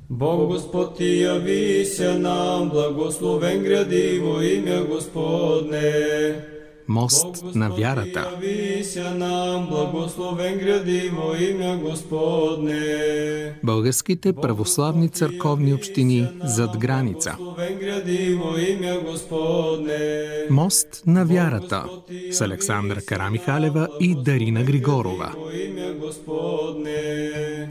Бог Господ ти явися нам, благословен гряди во имя Господне. Мост на вярата. Явися нам, благословен гряди во имя Господне. Българските православни църковни общини зад граница. Благословен гряди во имя Господне. Мост на вярата с Александра Карамихалева и Дарина Григорова. Во имя Господне.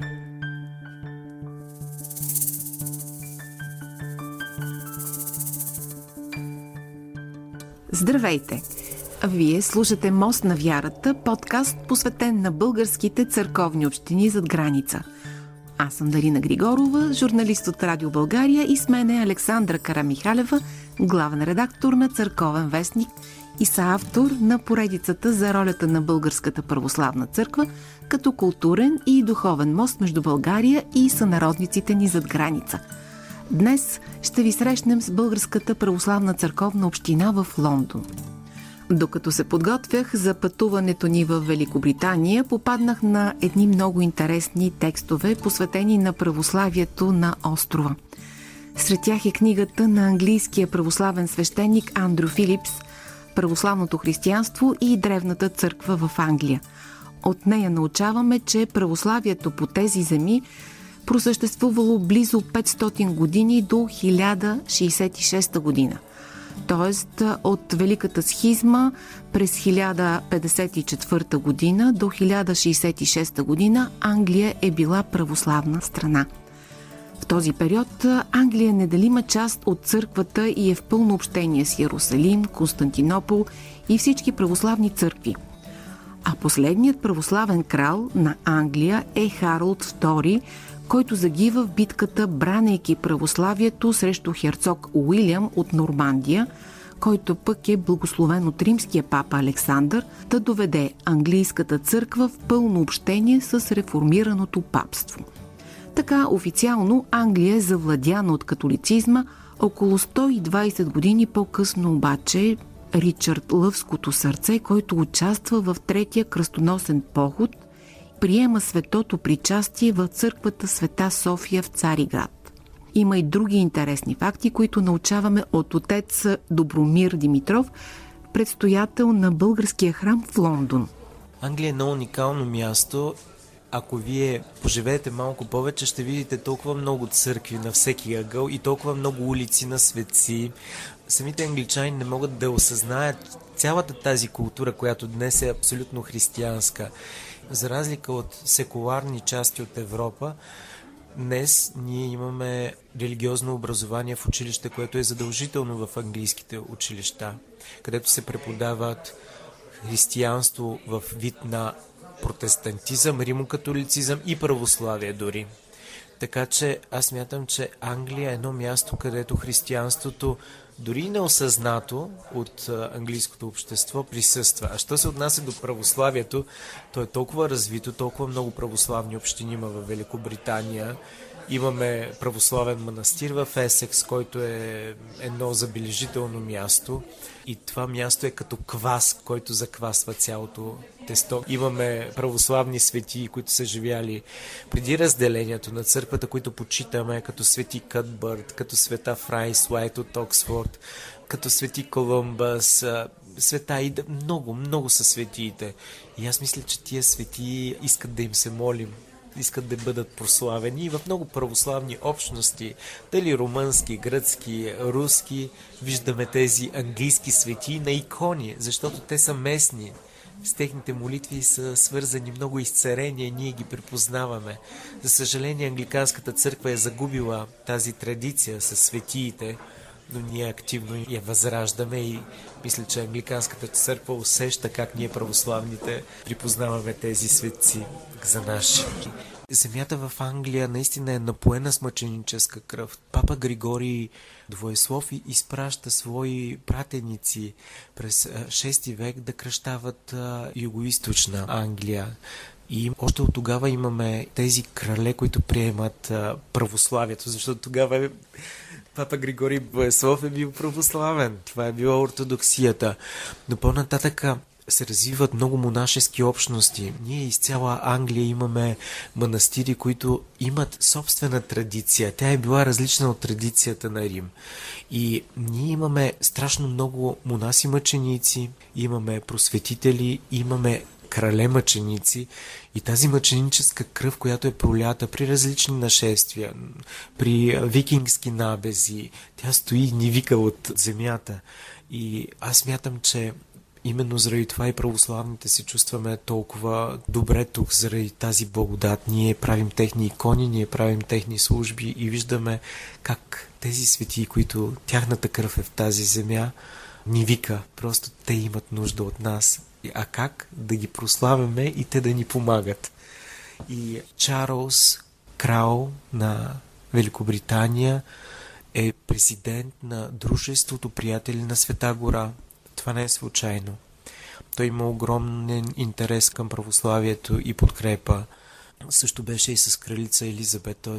Здравейте! Вие слушате Мост на вярата, подкаст посветен на българските църковни общини зад граница. Аз съм Дарина Григорова, журналист от Радио България, и с мен е Александра Карамихалева, главен редактор на Църковен вестник и съавтор на поредицата за ролята на Българската православна църква като културен и духовен мост между България и сънародниците ни зад граница. Днес ще ви срещнем с Българската православна църковна община в Лондон. Докато се подготвях за пътуването ни в Великобритания, попаднах на едни много интересни текстове, посветени на православието на острова. Сред тях е книгата на английския православен свещеник Андрю Филипс «Православното християнство и древната църква в Англия». От нея научаваме, че православието по тези земи просъществувало близо 500 години до 1066 година. Тоест от Великата схизма през 1054 година до 1066 година Англия е била православна страна. В този период Англия е неделима част от църквата и е в пълно общение с Йерусалим, Константинопол и всички православни църкви. А последният православен крал на Англия е Харалд II, който загива в битката, бранейки православието срещу херцог Уилям от Нормандия, който пък е благословен от римския папа Александър да доведе английската църква в пълно общение с реформираното папство. Така официално Англия е завладяна от католицизма. Около 120 години по-късно обаче Ричард Лъвското сърце, който участва в Третия кръстоносен поход, приема светото причастие в църквата Света София в Цариград. Има и други интересни факти, които научаваме от отец Добромир Димитров, предстоятел на българския храм в Лондон. Англия е едно уникално място. Ако вие поживеете малко повече, ще видите толкова много църкви на всеки ъгъл и толкова много улици на светци. Самите англичани не могат да осъзнаят цялата тази култура, която днес е абсолютно християнска. За разлика от секуларни части от Европа, днес ние имаме религиозно образование в училище, което е задължително в английските училища, където се преподават християнство в вид на протестантизъм, римокатолицизъм и православие дори. Така че аз смятам, че Англия е едно място, където християнството дори неосъзнато от английското общество присъства. А що се отнася до православието, то е толкова развито, толкова много православни общини има в Великобритания. Имаме православен манастир в Есекс, който е едно забележително място. И това място е като квас, който заквасва цялото тесто. Имаме православни светии, които са живяли преди разделението на църквата, които почитаме, като свети Кътбърт, като света Фрайс Уайт от Оксфорд, като свети Колумбас, света и много са светиите. И аз мисля, че тия светии искат да им се молим, искат да бъдат прославени. И в много православни общности, дали румънски, гръцки, руски, виждаме тези английски светии на икони, защото те са местни. С техните молитви са свързани много изцерения, ние ги припознаваме. За съжаление, англиканската църква е загубила тази традиция с светиите, но ние активно я възраждаме и мисля, че англиканската църква усеща как ние православните припознаваме тези светци за наши. Земята в Англия наистина е напоена с мъченическа кръв. Папа Григорий Двоеслов изпраща свои пратеници през 6 век да кръщават югоизточна Англия. И още от тогава имаме тези крале, които приемат православието, защото тогава Папа Григорий Двоеслов е бил православен. Това е била ортодоксията. Но по-нататък се развиват много монашески общности. Ние из цяла Англия имаме манастири, които имат собствена традиция. Тя е била различна от традицията на Рим. И ние имаме страшно много монаси-мъченици, имаме просветители, имаме крале-мъченици и тази мъченическа кръв, която е пролята при различни нашествия, при викингски набези, тя стои и ни вика от земята. И аз смятам, че именно заради това и православните се чувстваме толкова добре тук, заради тази благодат. Ние правим техни икони, ние правим техни служби и виждаме как тези светии, които тяхната кръв е в тази земя, ни вика. Просто те имат нужда от нас. А как да ги прославяме и те да ни помагат? И Чарлз, крал на Великобритания, е президент на Дружеството приятели на Света гора. Това не е случайно. Той има огромен интерес към православието и подкрепа. Също беше и с кралица Елизабет, т.е.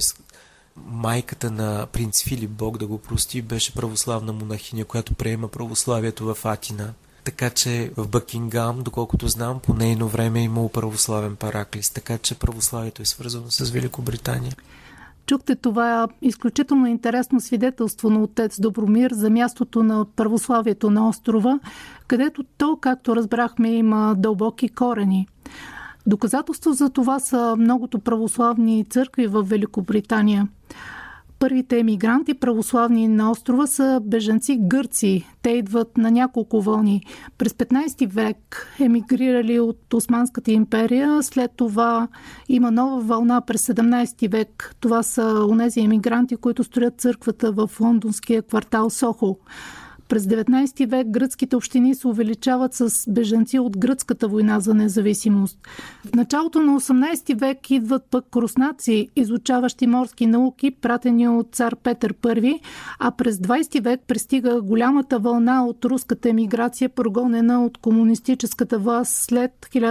майката на принц Филип, Бог да го прости, беше православна монахиня, която приема православието в Атина. Така че в Бъкингам, доколкото знам, по нейно време е имало православен параклис. Така че православието е свързано с Великобритания. Чухте това изключително интересно свидетелство на отец Добромир за мястото на православието на острова, където то, както разбрахме, има дълбоки корени. Доказателство за това са многото православни църкви в Великобритания. Първите емигранти православни на острова са бежанци гърци. Те идват на няколко вълни. През 15 век емигрирали от Османската империя, след това има нова вълна през 17 век. Това са онези емигранти, които строят църквата в лондонския квартал Сохо. През 19 век гръцките общини се увеличават с бежанци от гръцката война за независимост. В началото на 18 век идват пък руснаци, изучаващи морски науки, пратени от цар Петър I, а през 20 век пристига голямата вълна от руската емиграция, прогонена от комунистическата власт след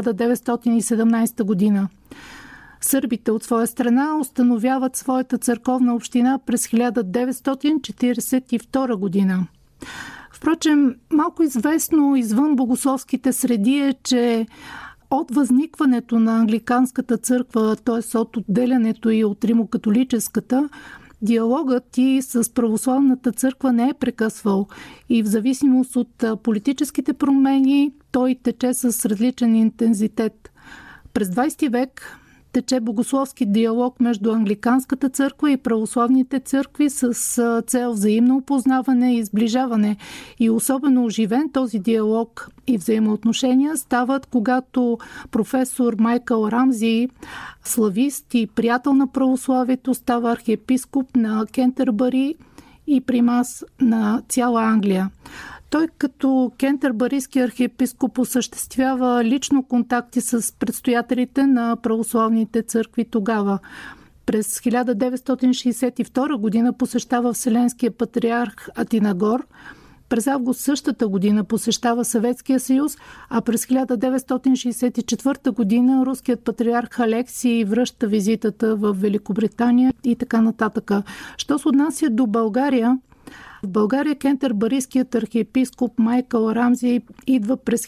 1917 година. Сърбите от своя страна установяват своята църковна община през 1942 година. Впрочем, малко известно извън богословските среди е, че от възникването на англиканската църква, т.е. от отделянето и от римокатолическата, диалогът и с православната църква не е прекъсвал и в зависимост от политическите промени той тече с различен интензитет. През 20 век тече богословски диалог между англиканската църква и православните църкви с цел взаимно опознаване и сближаване. И особено оживен този диалог и взаимоотношения стават, когато професор Майкъл Рамзи, славист и приятел на православието, става архиепископ на Кентърбъри и примас на цяла Англия. Той като кентърбърийски архиепископ осъществява лично контакти с предстоятелите на православните църкви тогава. През 1962 година посещава Вселенския патриарх Атинагор. През август същата година посещава Съветския съюз, а през 1964 година руският патриарх Алексий връща визитата в Великобритания и така нататък. Що се отнася до България, в България кентърбърийският архиепископ Майкъл Рамзи идва през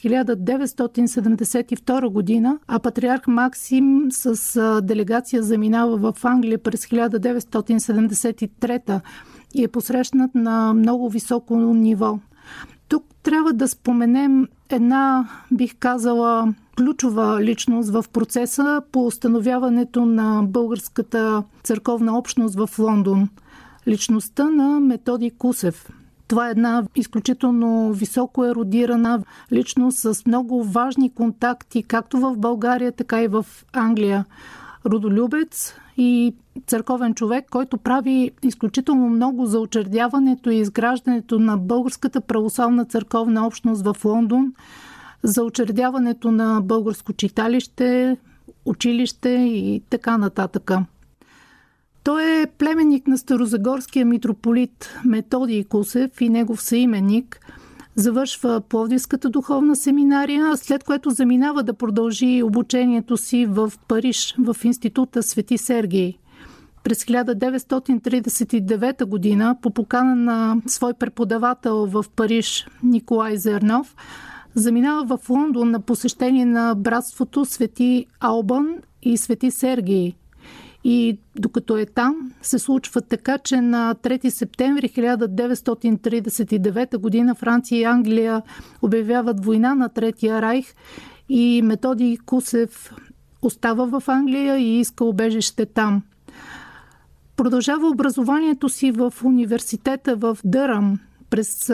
1972 година, а патриарх Максим с делегация заминава в Англия през 1973 и е посрещнат на много високо ниво. Тук трябва да споменем една, бих казала, ключова личност в процеса по установяването на българската църковна общност в Лондон. Личността на Методий Кусев. Това е една изключително високо ерудирана личност с много важни контакти, както в България, така и в Англия. Родолюбец и църковен човек, който прави изключително много за учредяването и изграждането на българската православна църковна общност в Лондон, за учредяването на българско читалище, училище и така нататък. Той е племенник на старозагорския митрополит Методий Кусев и негов съименник. Завършва Пловдивската духовна семинария, след което заминава да продължи обучението си в Париж, в института Свети Сергий. През 1939 година, по покана на свой преподавател в Париж Николай Зернов, Заминава в Лондон на посещение на братството Свети Албан и Свети Сергий. И докато е там, се случва така, че на 3 септември 1939 година Франция и Англия обявяват война на Третия райх и Методий Кусев остава в Англия и иска убежище там. Продължава образованието си в университета в Дъръм. През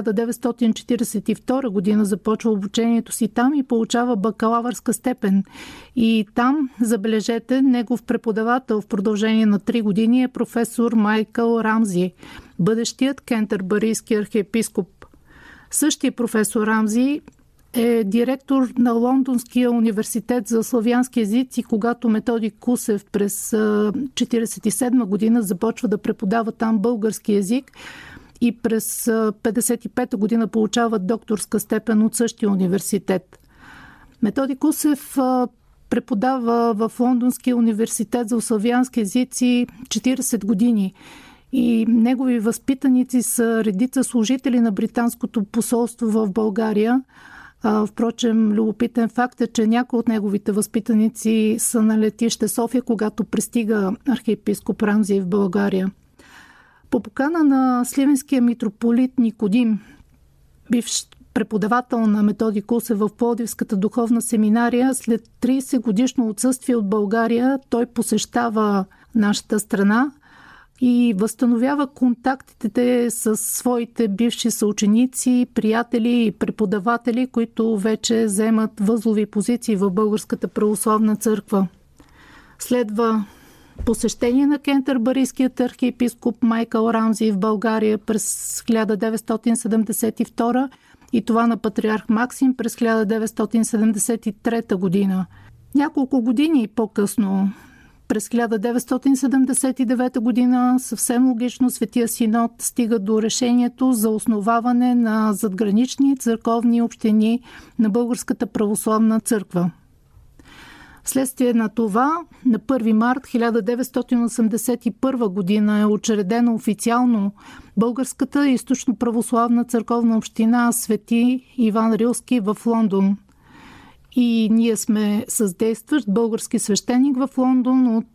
1942 година започва обучението си там и получава бакалавърска степен. И там, забележете, негов преподавател в продължение на 3 години е професор Майкъл Рамзи, бъдещият кентербърийски архиепископ. Същия професор Рамзи е директор на Лондонския университет за славянски езици, когато Методий Кусев през 1947 година започва да преподава там български език и през 1955 година получава докторска степен от същия университет. Методий Кусев преподава в Лондонския университет за славянски езици 40 години и негови възпитаници са редица служители на британското посолство в България. Впрочем, любопитен факт е, че някои от неговите възпитаници са на летище София, когато пристига архиепископ Рамзи в България. По покана на сливенския митрополит Никодим, бивш преподавател на Методий Кусев в Пловдивската духовна семинария, след 30 годишно отсъствие от България, той посещава нашата страна и възстановява контактите с своите бивши съученици, приятели и преподаватели, които вече вземат възлови позиции в Българската православна църква. Следва посещение на кентербърийският архиепископ Майкъл Рамзи в България през 1972 и това на патриарх Максим през 1973 година. Няколко години по-късно, през 1979 година, съвсем логично Светия Синод стига до решението за основаване на задгранични църковни общини на Българската православна църква. Вследствие на това, на 1 март 1981 година е учредена официално Българската източно-православна църковна община Свети Иван Рилски в Лондон. И ние сме с действащ български свещеник в Лондон от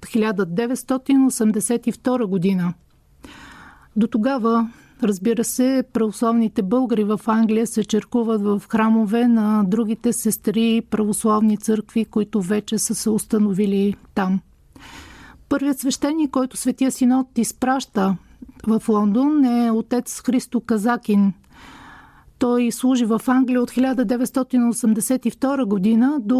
1982 година. До тогава, разбира се, православните българи в Англия се черкуват в храмове на другите сестри православни църкви, които вече са се установили там. Първият свещеник, който Светия Синод изпраща в Лондон, е отец Христо Казакин. Той служи в Англия от 1982 година до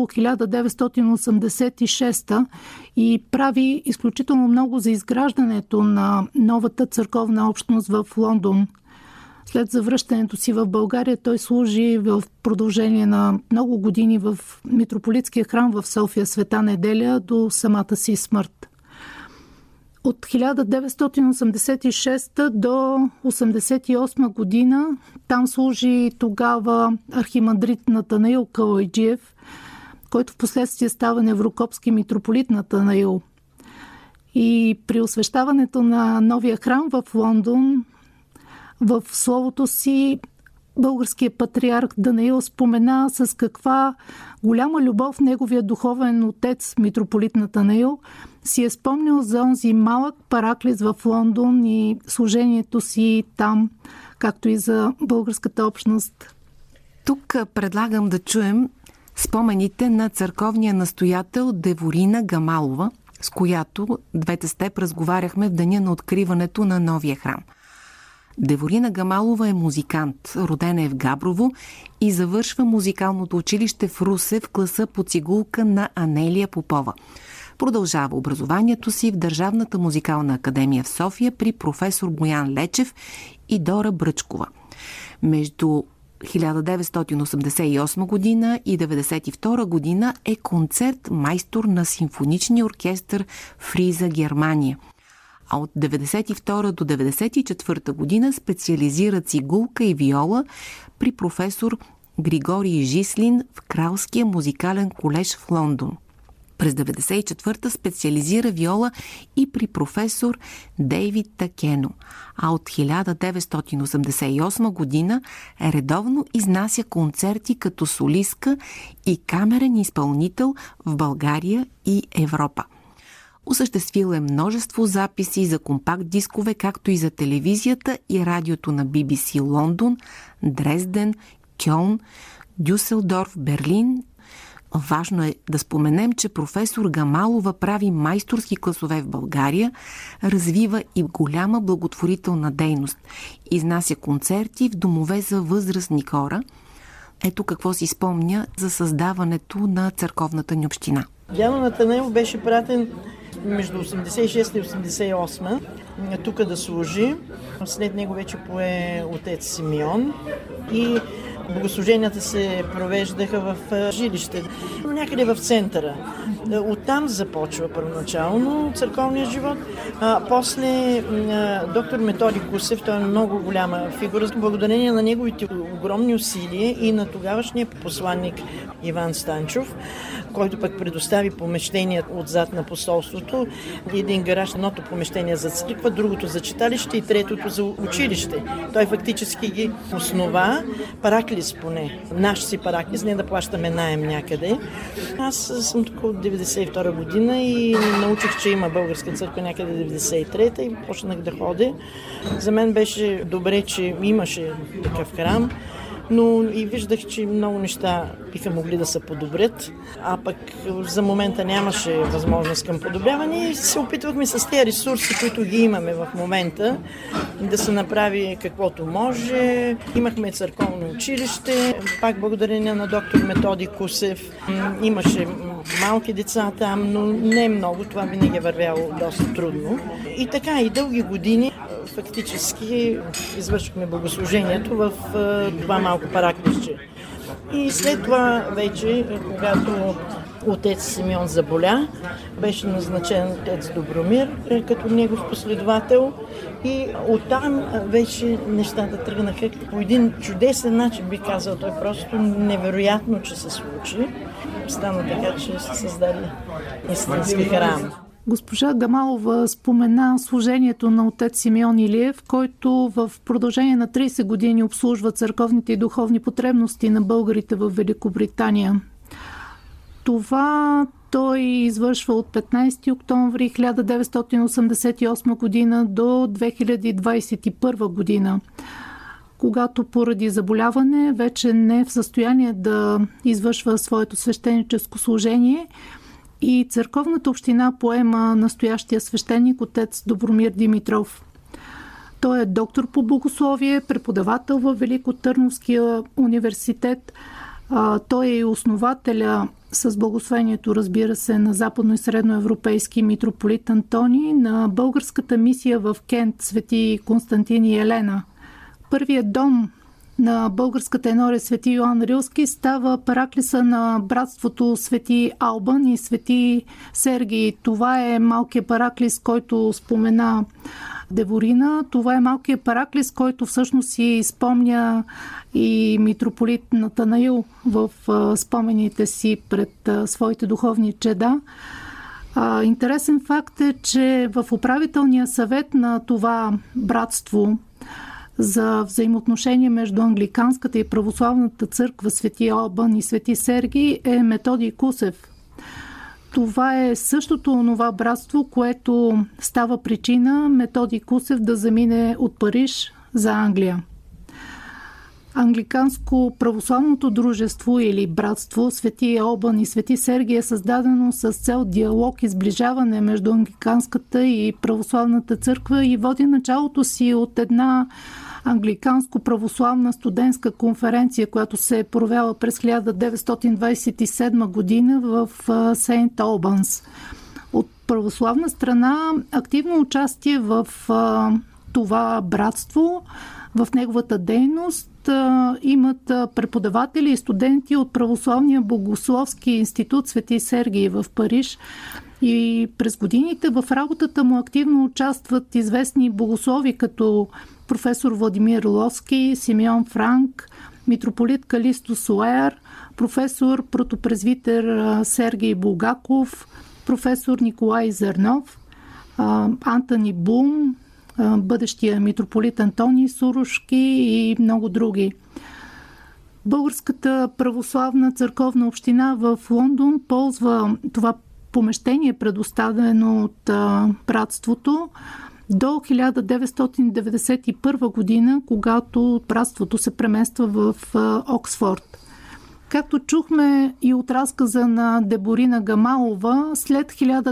1986 и прави изключително много за изграждането на новата църковна общност в Лондон. След завръщането си в България той служи в продължение на много години в митрополитския храм в София Света Неделя до самата си смърт. От 1986 до 1988 година там служи тогава архимандрит Натанаил Калайджиев, който в последствие става неврокопски митрополит Натанаил. И при освещаването на новия храм в Лондон, в словото си българският патриарх Данаил спомена с каква голяма любов неговия духовен отец, митрополит Натанаил, си е спомнил за онзи малък параклис в Лондон и служението си там, както и за българската общност. Тук предлагам да чуем спомените на църковния настоятел Деворина Гамалова, с която двете с теб разговаряхме в деня на откриването на новия храм. Деворина Гамалова е музикант, родена е в Габрово и завършва музикалното училище в Русе в класа по цигулка на Анелия Попова. Продължава образованието си в Държавната музикална академия в София при професор Боян Лечев и Дора Бръчкова. Между 1988 година и 1992 година е концерт-майстор на симфоничния оркестър Фриза, Германия. А от 1992 до 1994 година специализира цигулка и виола при професор Григорий Жислин в Кралския музикален колеж в Лондон. През 1994-та специализира виола и при професор Дейвид Такено, а от 1988 година редовно изнася концерти като солистка и камерен изпълнител в България и Европа. Осъществил е множество записи за компакт-дискове, както и за телевизията и радиото на BBC Лондон, Дрезден, Кьолн, Дюселдорф, Берлин. Важно е да споменем, че професор Гамалова прави майсторски класове в България, развива и голяма благотворителна дейност. Изнася концерти в домове за възрастни хора. Ето какво си спомня за създаването на църковната ни община. Дядо Натанаил беше пратен между 86 и 88 тук да служи. След него вече пое отец Симеон и богослуженията се провеждаха в жилище, някъде в центъра. Оттам започва първоначално църковния живот. После доктор Методи Кусев, той е много голяма фигура, благодарение на неговите огромни усилия и на тогавашния посланник Иван Станчов, който пък предостави помещения отзад на посолството. Един гараж, едното помещение за църква, другото за читалище и третото за училище. Той фактически ги основа, параклис поне, наш си параклис, не да плащаме наем някъде. Аз съм тук от 92 година и научих, че има българска църква някъде 93-та и почнах да ходя. За мен беше добре, че имаше такъв храм, но и виждах, че много неща биха могли да се подобрят, а пък за момента нямаше възможност към подобряване и се опитвахме с тези ресурси, които ги имаме в момента, да се направи каквото може. Имахме църковно училище, пак благодарение на доктор Методи Кусев. Имаше малки деца там, но не много, това винаги е вървяло доста трудно. И така, и дълги години фактически извършихме богослужението в това малко параклисче. И след това вече, когато отец Симеон заболя, беше назначен отец Добромир като негов последовател и оттам вече нещата тръгнаха по един чудесен начин, би казал. Той просто невероятно, че се случи. Стана така, че се създаде истински храм. Госпожа Гамалова спомена служението на отец Симеон Илиев, който в продължение на 30 години обслужва църковните и духовни потребности на българите в Великобритания. Това той извършва от 15 октомври 1988 година до 2021 година, когато поради заболяване вече не е в състояние да извършва своето свещеническо служение и църковната община поема настоящия свещеник отец Добромир Димитров. Той е доктор по богословие, преподавател във Великотърновския университет. Той е и основателя с благословението, разбира се, на западно- и средноевропейски митрополит Антоний, на българската мисия в Кент Свети Константин и Елена. Първият дом на българската енория Свети Йоан Рилски става параклиса на братството Свети Албан и Свети Сергий. Това е малкият параклис, който спомена Деворина. Това е малкият параклис, който всъщност си изпомня и митрополит Натанаил в спомените си пред своите духовни чеда. Интересен факт е, че в управителния съвет на това братство за взаимоотношение между англиканската и православната църква Свети Албан и Свети Сергий е Методий Кусев. Това е същото онова братство, което става причина Методий Кусев да замине от Париж за Англия. Англиканско православното дружество или братство Свети Албан и Свети Сергий е създадено с цел диалог и сближаване между англиканската и православната църква и води началото си от една англиканско-православна студентска конференция, която се е провела през 1927 година в Сейнт Олбанс. От православна страна активно участие в това братство, в неговата дейност имат преподаватели и студенти от Православния богословски институт Свети Сергий в Париж. И през годините в работата му активно участват известни богослови като професор Владимир Лоски, Симеон Франк, митрополит Калисто Суер, професор протопрезвитер Сергей Булгаков, професор Николай Зернов, Антони Бум, бъдещия митрополит Антоний Сурушки и много други. Българската православна църковна община в Лондон ползва това помещение, предоставено от братството, до 1991 година, когато братството се премества в Оксфорд. Както чухме и от разказа на Деборина Гамалова, след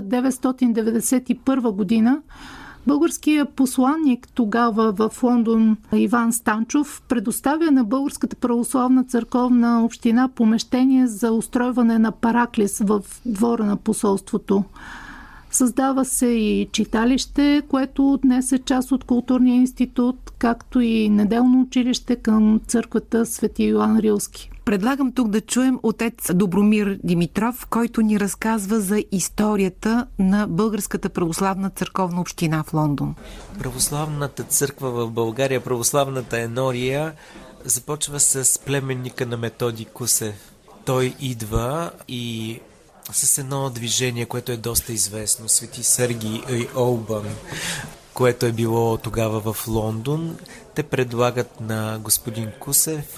1991 година българският посланник тогава в Лондон Иван Станчов предоставя на Българската православна църковна община помещение за устройване на параклис в двора на посолството. Създава се и читалище, което днес е част от културния институт, както и неделно училище към църквата Свети Йоан Рилски. Предлагам тук да чуем отец Добромир Димитров, който ни разказва за историята на Българската православна църковна община в Лондон. Православната църква в България, православната енория, започва с племенника на Методий Кусев. Той идва и с едно движение, което е доста известно, Свети Сергий и Олбан, което е било тогава в Лондон. Те предлагат на господин Кусев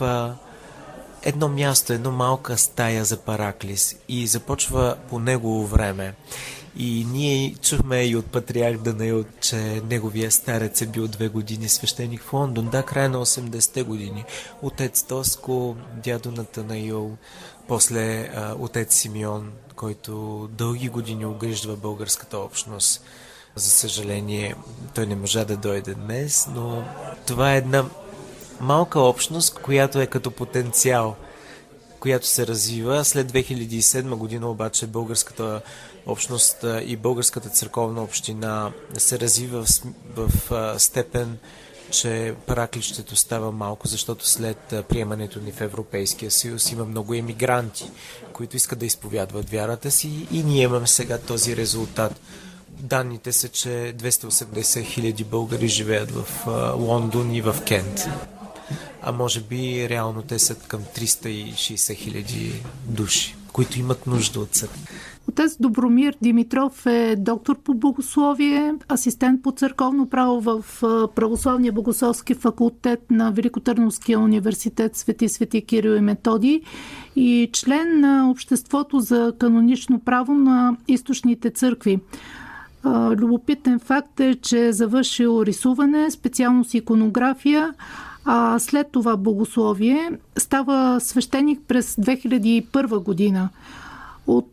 едно място, една малка стая за параклис и започва по негово време. И ние чухме и от патриарх Данаил, че неговия старец е бил 2 години свещеник в Лондон. Да, края на 80-те години. Отец Тоско, дядо Натанаил, после отец Симеон, който дълги години огриждва българската общност. За съжаление, той не можа да дойде днес, но това е една малка общност, която е като потенциал, която се развива. След 2007 година обаче българската общност и българската църковна община се развива в степен, че параклището става малко, защото след приемането ни в Европейския съюз има много емигранти, които искат да изповядват вярата си и ние имаме сега този резултат. Данните са, че 280 хиляди българи живеят в Лондон и в Кент. А може би реално те са към 360 хиляди души, които имат нужда от църква. Отец Добромир Димитров е доктор по богословие, асистент по църковно право в Православния богословски факултет на Великотърновския университет Свети Кирил и Методий и член на Обществото за канонично право на източните църкви. Любопитен факт е, че е завършил рисуване, специалност иконография, а след това богословие. Става свещеник през 2001 година. От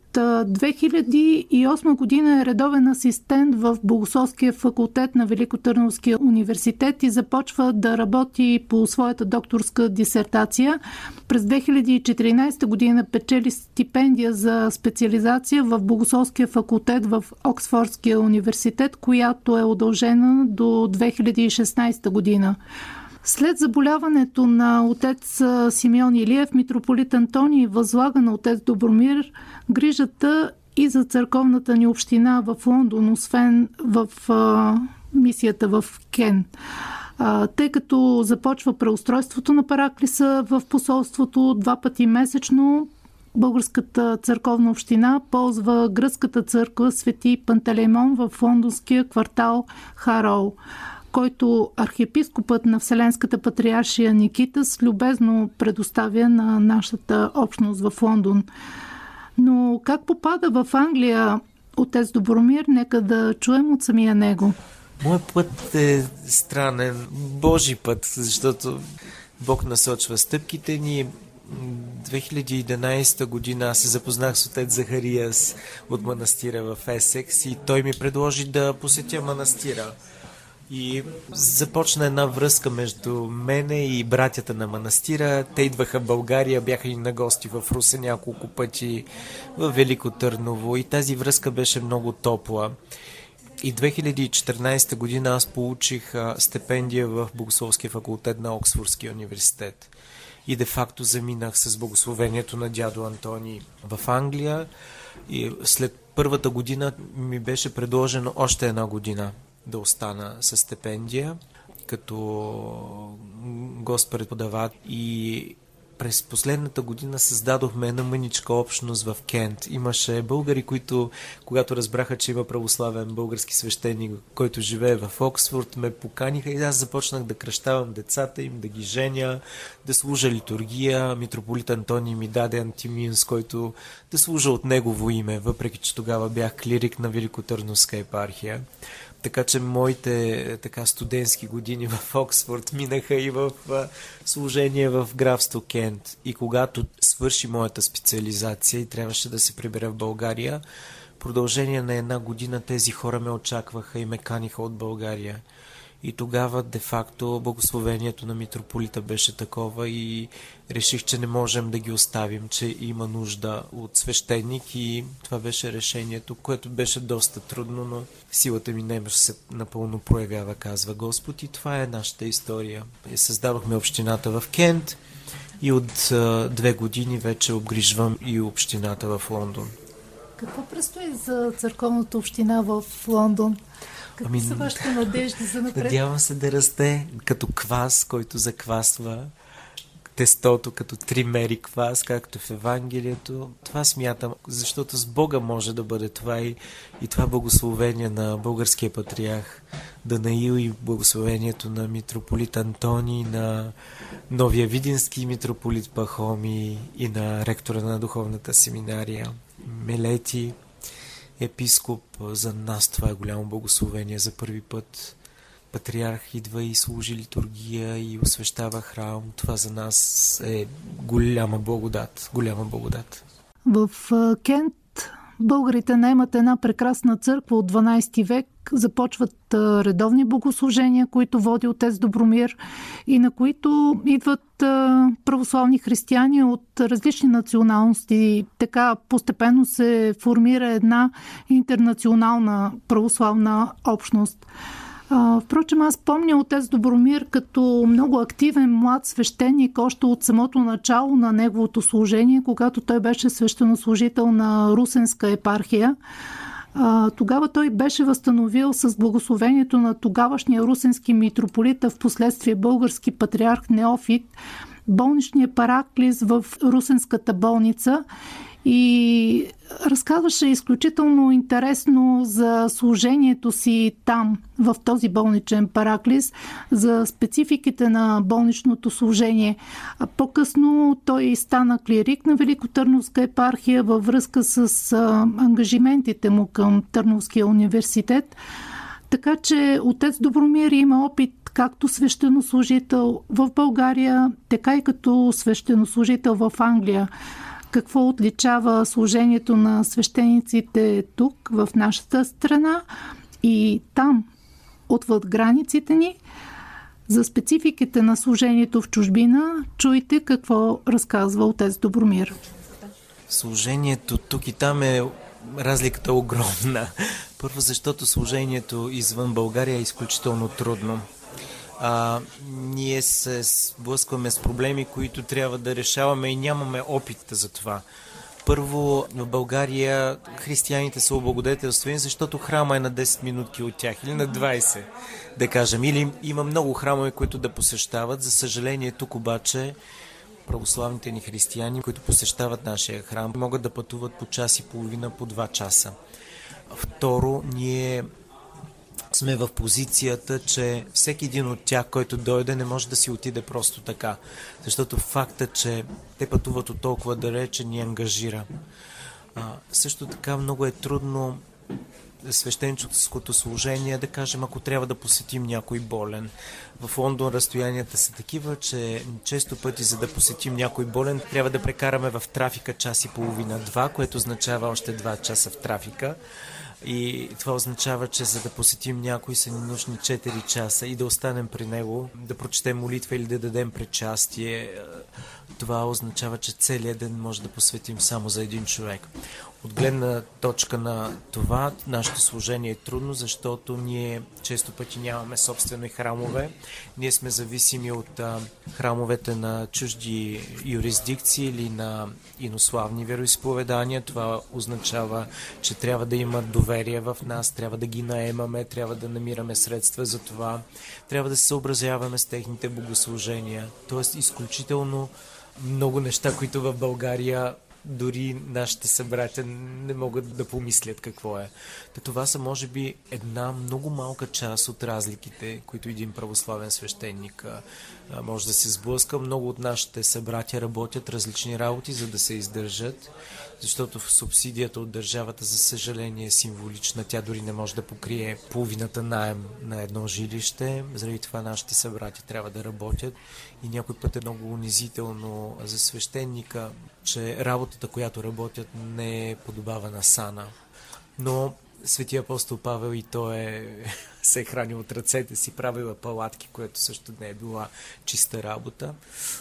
2008 година е редовен асистент в Богословския факултет на Великотърновския университет и започва да работи по своята докторска дисертация. През 2014 година печели стипендия за специализация в Богословския факултет в Оксфордския университет, която е удължена до 2016 година. След заболяването на отец Симеон Илиев, митрополит Антоний възлага на отец Добромир грижата и за църковната ни община в Лондон, освен в мисията в Кен. Тъй като започва преустройството на параклиса в посолството 2 пъти месечно, Българската църковна община ползва гръцката църква Свети Пантелеймон в лондонския квартал Хароу, който архиепископът на Вселенската патриаршия Никитас любезно предоставя на нашата общност в Лондон. Но как попада в Англия отец Добромир, нека да чуем от самия него. Моят път е странен, Божи път, защото Бог насочва стъпките ни. 2011 година аз се запознах с отец Захариас от манастира в Есекс и той ми предложи да посетя манастира. И започна една връзка между мене и братята на манастира. Те идваха в България, бяха и на гости в Русе няколко пъти, в Велико Търново и тази връзка беше много топла. И 2014 година аз получих стипендия в Богословския факултет на Оксфордския университет. И де-факто заминах с благословението на дядо Антоний в Англия. И след първата година ми беше предложено още 1 година да остана със стипендия като гост-преподавател. И през последната година създадохме една мъничка общност в Кент. Имаше българи, които, когато разбраха, че има православен български свещеник, който живее в Оксфорд, ме поканиха и аз започнах да кръщавам децата им, да ги женя, да служа литургия. Митрополит Антоний ми даде антимин, с който да служа от негово име, въпреки че тогава бях клирик на Великотърновска епархия. Така че моите студентски години в Оксфорд минаха и в служение в графство Кент. И когато свърши моята специализация и трябваше да се прибера в България, в продължение на една година тези хора ме очакваха и ме каниха от България. И тогава, де-факто, благословението на митрополита беше такова и реших, че не можем да ги оставим, че има нужда от свещеник и това беше решението, което беше доста трудно, но силата ми не се напълно проявява, казва Господ, и това е нашата история. Създадохме общината в Кент и от 2 години вече обгрижвам и общината в Лондон. Какво предстои за църковната община в Лондон? Какви са вашите надежди за напред? Надявам се да расте като квас, който заквасва тестото, като 3 мери квас, както в Евангелието. Това смятам, защото с Бога може да бъде това и това благословение на българския патриарх Данаил и благословението на митрополит Антоний, на новия видински митрополит Пахомий и на ректора на духовната семинария Мелети, епископ. За нас това е голямо благословение. За първи път патриарх идва и служи литургия и освещава храм. Това за нас е голяма благодат. Голяма благодат. В Кент българите наемат една прекрасна църква от 12 век. Започват редовни богослужения, които води отец Добромир и на които идват православни християни от различни националности. Така постепенно се формира една интернационална православна общност. Впрочем, аз помня отец Добромир като много активен млад свещеник още от самото начало на неговото служение, когато той беше свещенослужител на Русенска епархия. Тогава той беше възстановил с благословението на тогавашния русенски митрополит, а в последствие български патриарх Неофит, болничния параклис в Русенската болница и разказваше изключително интересно за служението си там, в този болничен параклис, за спецификите на болничното служение. По-късно той стана клирик на Великотърновска епархия във връзка с ангажиментите му към Търновския университет. Така че отец Добромир има опит както свещенослужител в България, така и като свещенослужител в Англия. Какво отличава служението на свещениците тук, в нашата страна и там, отвъд границите ни. За спецификите на служението в чужбина, чуйте какво разказва отец Добромир. Служението тук и там е разликата огромна. Първо, защото служението извън България е изключително трудно. Ние се сблъскваме с проблеми, които трябва да решаваме и нямаме опит за това. Първо, в България християните са облагодетелствани, защото храма е на 10 минутки от тях или на 20, да кажем. Или има много храмове, които да посещават. За съжаление, тук обаче православните ни християни, които посещават нашия храм, могат да пътуват по час и половина, по 2 часа. Второ, ние сме в позицията, че всеки един от тях, който дойде, не може да си отиде просто така. Защото факта, че те пътуват от толкова далече, ни ангажира. Също така много е трудно свещеническото служение, да кажем, ако трябва да посетим някой болен. В Лондон разстоянията са такива, че често пъти, за да посетим някой болен, трябва да прекараме в трафика час и половина, 2, което означава още 2 часа в трафика. И това означава, че за да посетим някой са ни нужни 4 часа и да останем при него, да прочетем молитва или да дадем причастие. Това означава, че целият ден може да посветим само за един човек. От гледна точка на това, нашето служение е трудно, защото ние често пъти нямаме собствени храмове. Ние сме зависими от храмовете на чужди юрисдикции или на инославни вероизповедания. Това означава, че трябва да имат доверие в нас, трябва да ги наемаме, трябва да намираме средства за това, трябва да се съобразяваме с техните богослужения. Тоест, изключително много неща, които в България дори нашите събратя не могат да помислят какво е. Това са, може би, една много малка част от разликите, които един православен свещеник може да се сблъска. Много от нашите събратя работят различни работи, за да се издържат, защото в субсидията от държавата, за съжаление, е символична. Тя дори не може да покрие половината наем на едно жилище. Заради това нашите събратя трябва да работят. И някой път е много унизително за свещеника, че работата, която работят, не е подобава на сана. Но Светия апостол Павел и той се е хранил от ръцете си, правил палатки, което също не е била чиста работа.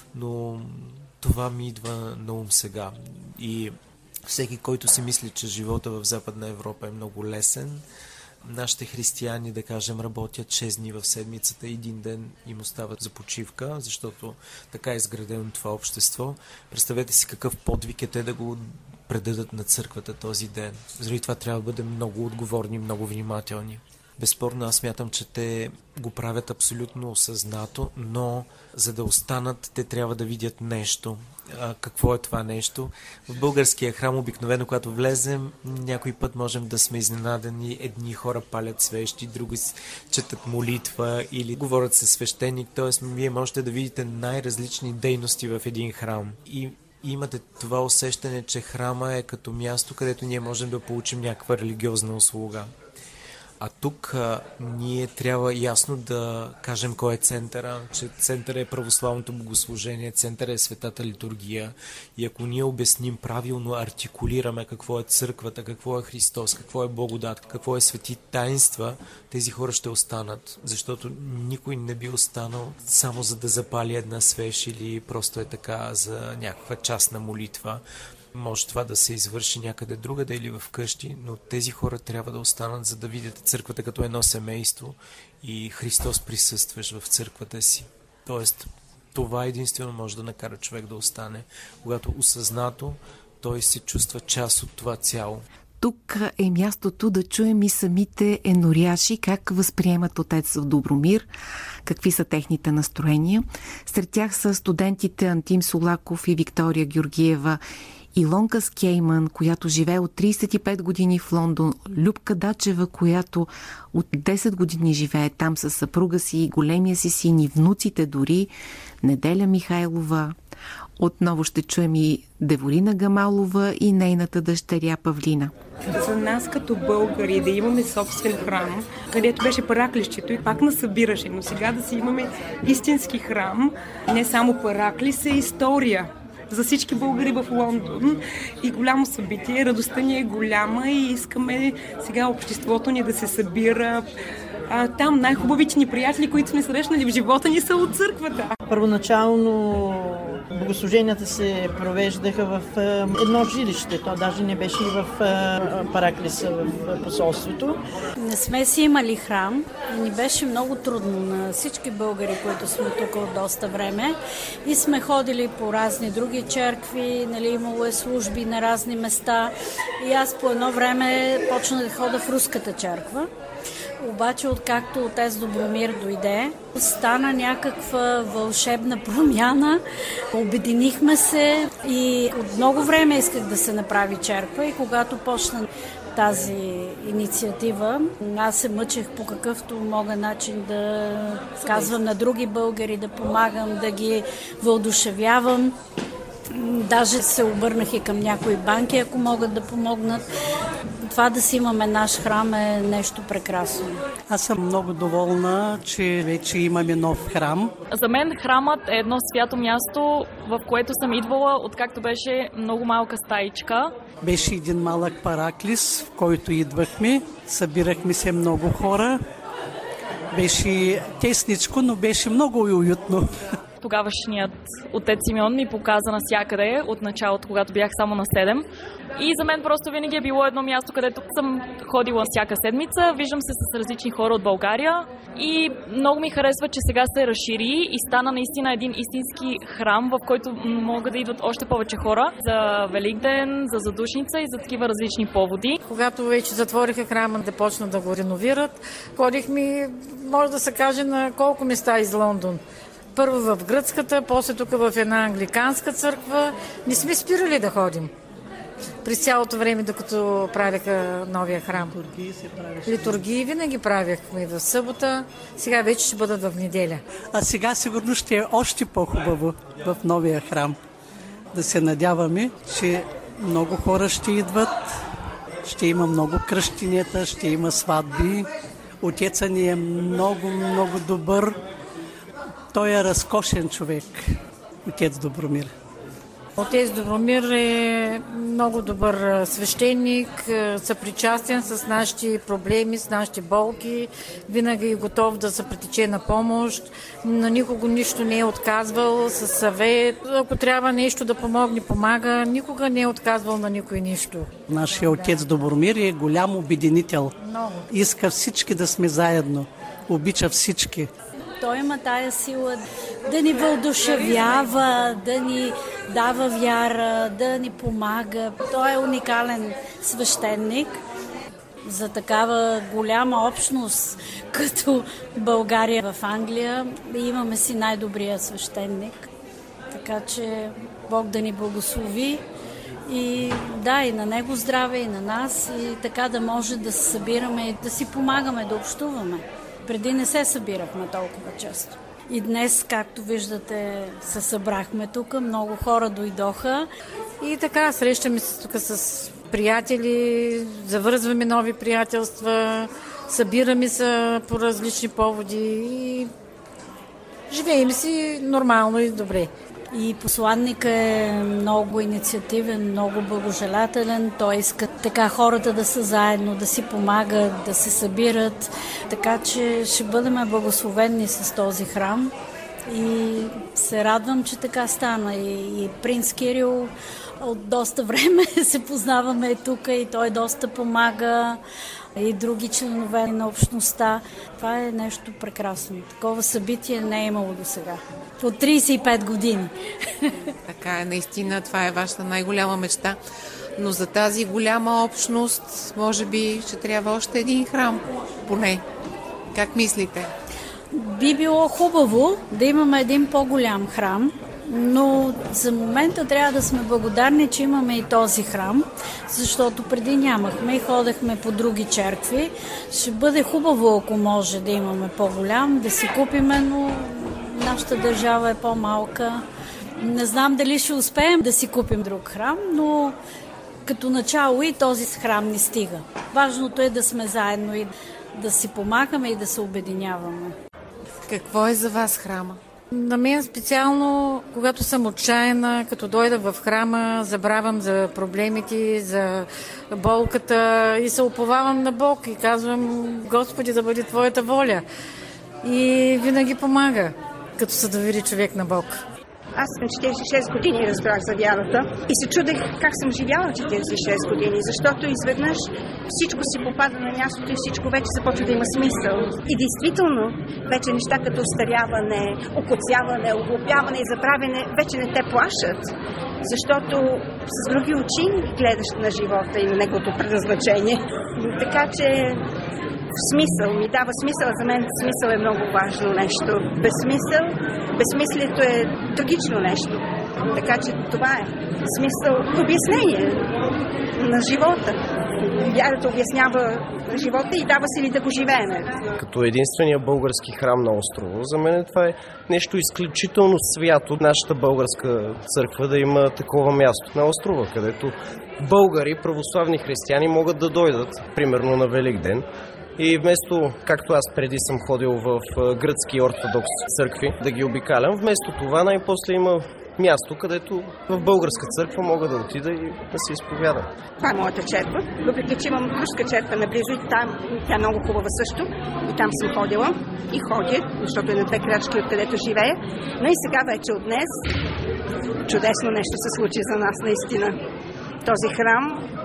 Но това ми идва на ум сега. И всеки, който си мисли, че живота в Западна Европа е много лесен, нашите християни, да кажем, работят 6 дни в седмицата, един ден им остават за почивка, защото така е изградено това общество. Представете си какъв подвиг е те да го предадат на църквата този ден. Заради това трябва да бъдем много отговорни, много внимателни. Безспорно, аз смятам, че те го правят абсолютно осъзнато, но за да останат, те трябва да видят нещо. Какво е това нещо? В българския храм обикновено, когато влезем, някой път можем да сме изненадани. Едни хора палят свещи, други четат молитва или говорят със свещеник. Т.е. вие можете да видите най-различни дейности в един храм. И имате това усещане, че храма е като място, където ние можем да получим някаква религиозна услуга. А тук ние трябва ясно да кажем кой е центъра, че центъра е православното богослужение, центъра е светата литургия. И ако ние обясним правилно, артикулираме какво е църквата, какво е Христос, какво е благодат, какво е свети таинства, тези хора ще останат. Защото никой не би останал само за да запали една свещ или просто е така за някаква частна молитва. Може това да се извърши някъде другаде или в къщи, но тези хора трябва да останат, за да видят църквата като едно семейство и Христос присъстваш в църквата си. Тоест, това единствено може да накара човек да остане, когато осъзнато той се чувства част от това цяло. Тук е мястото да чуем и самите еноряши как възприемат отец Добромир, какви са техните настроения. Сред тях са студентите Антим Солаков и Виктория Георгиева, Илонка Скейман, която живее от 35 години в Лондон, Любка Дачева, която от 10 години живее там със съпруга си, големия си син и внуците дори, Неделя Михайлова. Отново ще чуем и Деворина Гамалова и нейната дъщеря Павлина. За нас като българи да имаме собствен храм, където беше параклището и пак нас събираше, но сега да си имаме истински храм, не само параклис, е история за всички българи в Лондон и голямо събитие. Радостта ни е голяма и искаме сега обществото ни да се събира. Там най-хубавите ни приятели, които сме срещнали в живота ни, са от църквата. Първоначално богослуженията се провеждаха в едно жилище. То даже не беше и в параклиса в посолството. Не сме си имали храм и ни беше много трудно на всички българи, които сме тук от доста време. И сме ходили по разни други черкви, имало е служби на разни места. И аз по едно време почнах да хода в руската черква. Обаче, откакто отец Добромир дойде, стана някаква вълшебна промяна. Обединихме се и от много време исках да се направи черква и когато почна тази инициатива, аз се мъчех по какъвто мога начин да казвам на други българи, да помагам, да ги въодушевявам. Даже се обърнах и към някои банки, ако могат да помогнат. Това да си имаме наш храм е нещо прекрасно. Аз съм много доволна, че вече имаме нов храм. За мен храмът е едно свято място, в което съм идвала, откакто беше много малка стаичка. Беше един малък параклис, в който идвахме. Събирахме се много хора. Беше тесничко, но беше много уютно. Тогавашният отец Симеон ми показа навсякъде от началото, когато бях само на 7. И за мен просто винаги е било едно място, където съм ходила всяка седмица. Виждам се с различни хора от България и много ми харесва, че сега се разшири и стана наистина един истински храм, в който могат да идват още повече хора за Великден, за задушница и за такива различни поводи. Когато вече затвориха храма да почнат да го реновират, ходихме, може да се каже, на колко места из Лондон. Първо в гръцката, после тук в една англиканска църква. Не сме спирали да ходим през цялото време, докато правяха новия храм. Литургии винаги правяхме в събота, сега вече ще бъдат в неделя. А сега сигурно ще е още по-хубаво в новия храм. Да се надяваме, че много хора ще идват, ще има много кръщинета, ще има сватби. Отеца ни е много, много добър. Той е разкошен човек, отец Добромир. Отец Добромир е много добър свещеник, съпричастен с нашите проблеми, с нашите болки, винаги е готов да се притече на помощ, на никого нищо не е отказвал със съвет. Ако трябва нещо да помогне, помага, никога не е отказвал на никой нищо. Нашия отец Добромир е голям обединител. Много. Иска всички да сме заедно, обича всички. Той има тая сила да ни въодушевява, да ни дава вяра, да ни помага. Той е уникален свещеник за такава голяма общност, като България в Англия. Имаме си най-добрия свещеник, така че Бог да ни благослови. И да, и на него здраве, и на нас, и така да може да се събираме и да си помагаме, да общуваме. Преди не се събирахме толкова често. И днес, както виждате, се събрахме тук, много хора дойдоха. И така, срещаме се тук с приятели, завързваме нови приятелства, събираме се по различни поводи и живеем си нормално и добре. И посланникът е много инициативен, много благожелателен. Той иска така хората да са заедно, да си помагат, да се събират. Така че ще бъдем благословени с този храм. И се радвам, че така стана. И принц Кирил от доста време се познаваме тук и той доста помага. И други членове на общността. Това е нещо прекрасно. Такова събитие не е имало до сега. От 35 години. Така е, наистина, това е вашата най-голяма мечта. Но за тази голяма общност, може би, ще трябва още един храм, поне. Как мислите? Би било хубаво да имаме един по-голям храм, но за момента трябва да сме благодарни, че имаме и този храм, защото преди нямахме и ходехме по други черкви. Ще бъде хубаво, ако може да имаме по-голям, да си купиме, но нашата държава е по-малка. Не знам дали ще успеем да си купим друг храм, но като начало и този храм ни стига. Важното е да сме заедно и да си помагаме и да се обединяваме. Какво е за вас храма? На мен специално, когато съм отчаяна, като дойда в храма, забравям за проблемите, за болката и се уповавам на Бог и казвам: Господи, да бъде Твоята воля. И винаги помага, като се довери човек на Бог. Аз съм 46 години разбрах за вярата и се чудех как съм живяла 46 години, защото изведнъж всичко си попада на мястото и всичко вече започва да има смисъл. И действително, вече неща като остаряване, окоцяване, оглупяване и забравяне вече не те плашат, защото с други очи гледаш на живота и на неговото предназначение. Така че смисъл ми дава смисъл. За мен смисъл е много важно нещо. Безсмислието е трагично нещо. Така че това е смисъл, обяснение на живота. Вярата обяснява живота и дава сили да го живеем. Като единствения български храм на острова, за мен това е нещо изключително свято. Нашата българска църква да има такова място на острова, където българи, православни християни могат да дойдат, примерно на Велик ден. И вместо, както аз преди съм ходил в гръцки ортодокс църкви, да ги обикалям, вместо това най-после има място, където в българска църква мога да отида и да се изповядам. Това е моята черква. Въпреки че имам руска черква наблизо и там тя е много хубава също. И там съм ходила и ходя, защото е на 2 крачки откъдето живея. Но и сега вече от днес чудесно нещо се случи за нас наистина. Този храм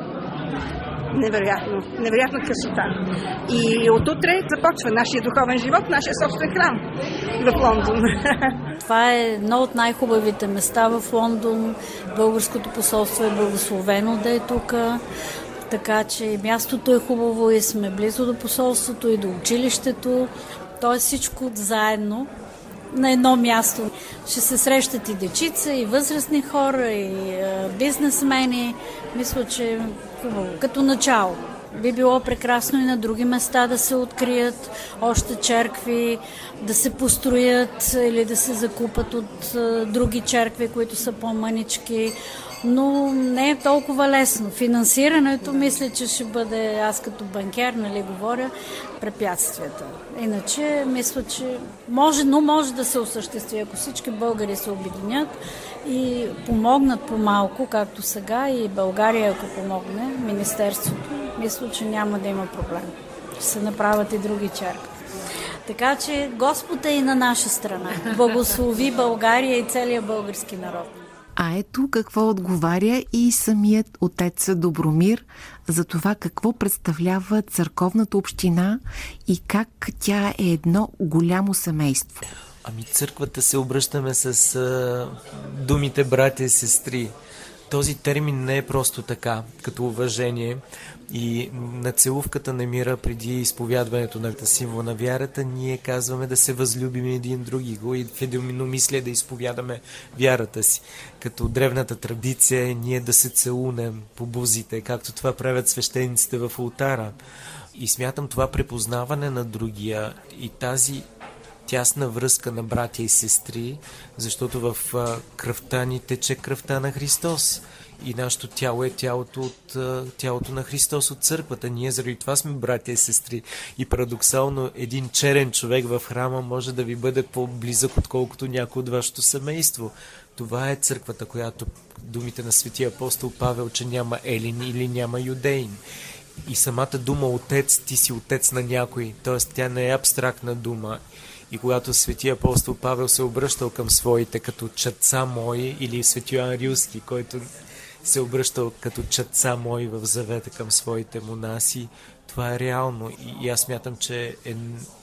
невероятна красота. И отутре започва нашия духовен живот, нашия собствен храм в Лондон. Това е едно от най-хубавите места в Лондон. Българското посолство е благословено да е тук. Така че мястото е хубаво и сме близо до посолството и до училището. То е всичко заедно на едно място. Ще се срещат и дечица, и възрастни хора, и бизнесмени. Мисля, че е хубаво. Като начало. Би било прекрасно и на други места да се открият още черкви, да се построят или да се закупат от други черкви, които са по-мънички. Но не е толкова лесно. Финансирането, мисля, че ще бъде, аз като банкер, говоря, препятствията. Иначе, мисля, че може да се осъществи, ако всички българи се обединят и помогнат по-малко, както сега, и България, ако помогне, Министерството, мисля, че няма да има проблем. Ще се направят и други черкви. Така че Господ е и на наша страна. Благослови България и целия български народ. А ето какво отговаря и самият отец Добромир за това какво представлява църковната община и как тя е едно голямо семейство. Църквата се обръщаме с думите братя и сестри. Този термин не е просто така, като уважение. И на целувката на мира, преди изповядването на символ на вярата, ние казваме да се възлюбим един други го и в единомислие да изповядаме вярата си. Като древната традиция е ние да се целунем по бузите, както това правят свещениците в ултара. И смятам това препознаване на другия и тази тясна връзка на братя и сестри, защото в кръвта ни тече кръвта на Христос. И нашето тяло е тялото на Христос от църквата. Ние заради това сме братя и сестри. И парадоксално един черен човек в храма може да ви бъде по-близък, отколкото някой от вашето семейство. Това е църквата, която думите на светия апостол Павел, че няма елин или няма юдеин. И самата дума отец, ти си отец на някой, т.е. тя не е абстрактна дума. И когато светия апостол Павел се обръщал към своите като чадца мои, или светия Йоан Рилски, който се обръщал като чадца мои в завета към своите монаси, това е реално. И аз смятам, че е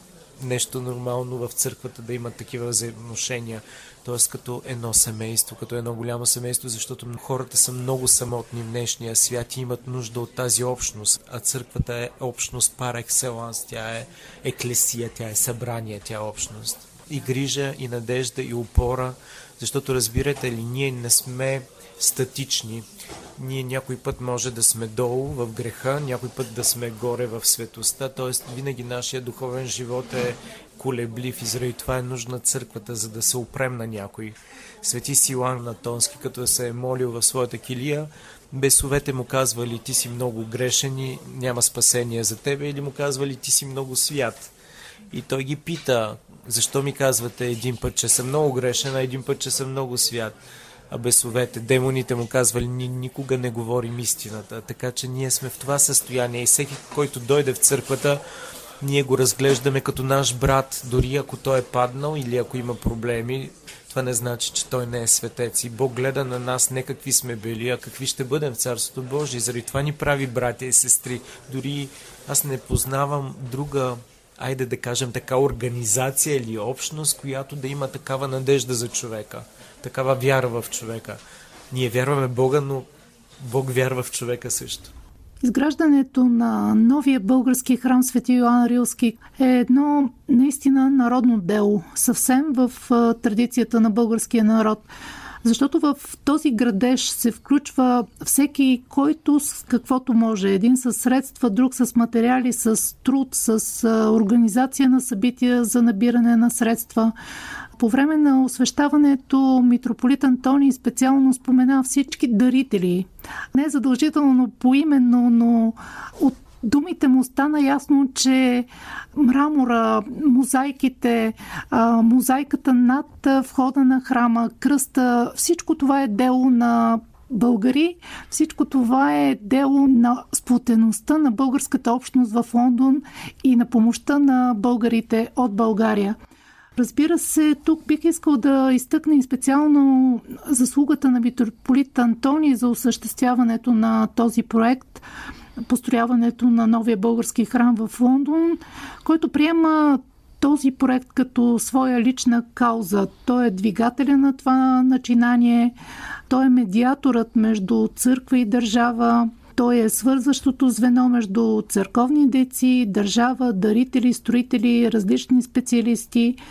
нещо нормално в църквата да има такива взаимоотношения. Т.е. като едно семейство, като едно голямо семейство, защото хората са много самотни в днешния свят и имат нужда от тази общност. А църквата е общност пар екселанс, тя е еклесия, тя е събрание, тя е общност. И грижа, и надежда, и опора, защото разбирате ли, ние не сме статични. Ние някой път може да сме долу в греха, някой път да сме горе в светостта, т.е. винаги нашия духовен живот е колеблив и заради това е нужна църквата, за да се опрем на някой. Свети Силан Натонски, като се е молил в своята килия, бесовете му казвали, ти си много грешен и няма спасение за тебе, или му казвали, ти си много свят. И той ги пита, защо ми казвате един път, че съм много грешен, а един път, че съм много свят. А бесовете, демоните му казвали, никога не говорим истината. Така че ние сме в това състояние и всеки, който дойде в църквата, ние го разглеждаме като наш брат, дори ако той е паднал или ако има проблеми, това не значи, че той не е светец. И Бог гледа на нас не какви сме били, а какви ще бъдем в Царството Божие. Заради това ни прави братя и сестри. Дори аз не познавам друга, айде да кажем така, организация или общност, която да има такава надежда за човека, такава вяра в човека. Ние вярваме в Бога, но Бог вярва в човека също. Изграждането на новия български храм Свети Йоан Рилски е едно наистина народно дело, съвсем в традицията на българския народ. Защото в този градеж се включва всеки, който с каквото може. Един с средства, друг с материали, с труд, с организация на събития за набиране на средства. По време на освещаването митрополит Антоний специално спомена всички дарители. Не задължително поименно, но от думите му стана ясно, че мрамора, мозайките, мозайката над входа на храма, кръста, всичко това е дело на българи. Всичко това е дело на сплотеността на българската общност в Лондон и на помощта на българите от България. Разбира се, тук бих искал да изтъкна и специално заслугата на митрополит Антоний за осъществяването на този проект, построяването на новия български храм в Лондон, който приема този проект като своя лична кауза. Той е двигателя на това начинание, той е медиаторът между църква и държава, той е свързващото звено между църковни дейци, държава, дарители, строители, различни специалисти.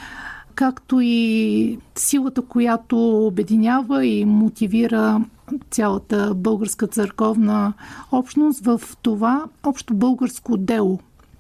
както и силата, която обединява и мотивира цялата българска църковна общност в това общо българско дело.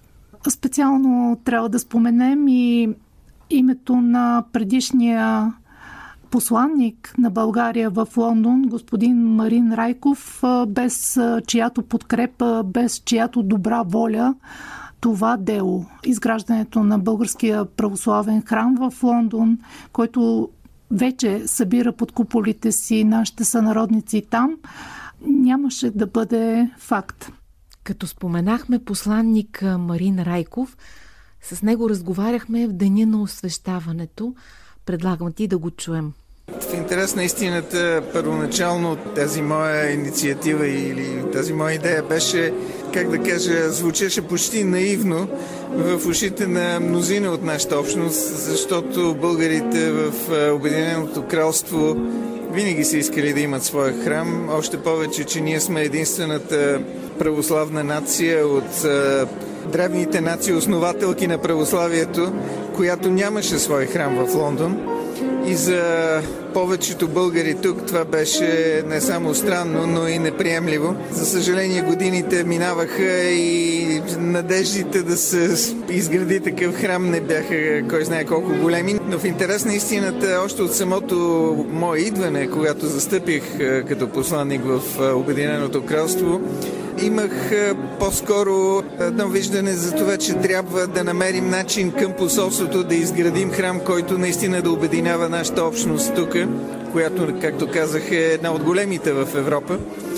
Специално трябва да споменем и името на предишния посланник на България в Лондон, господин Марин Райков, без чиято подкрепа, без чиято добра воля това дело, изграждането на българския православен храм в Лондон, който вече събира под куполите си нашите сънародници там, нямаше да бъде факт. Като споменахме посланник Марин Райков, с него разговаряхме в деня на освещаването. Предлагам ти да го чуем. В интерес на истината, първоначално тази моя инициатива или тази моя идея беше, как да кажа, звучеше почти наивно в ушите на мнозина от нашата общност, защото българите в Обединеното кралство винаги са искали да имат своя храм. Още повече, че ние сме единствената православна нация от древните нации, основателки на православието, която нямаше свой храм в Лондон. И за повечето българи тук това беше не само странно, но и неприемливо. За съжаление, годините минаваха и надеждите да се изгради такъв храм не бяха кой знае колко големи. Но в интерес на истината, още от самото мое идване, когато застъпих като посланник в Обединеното кралство, имах по-скоро едно виждане за това, че трябва да намерим начин към посолството да изградим храм, който наистина да обединява нашата общност тук, която, както казах, е една от големите в Европа.